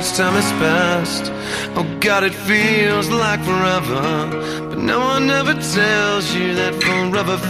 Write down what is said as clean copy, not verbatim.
much time has passed. Oh God, it feels like forever, but no one ever tells you that forever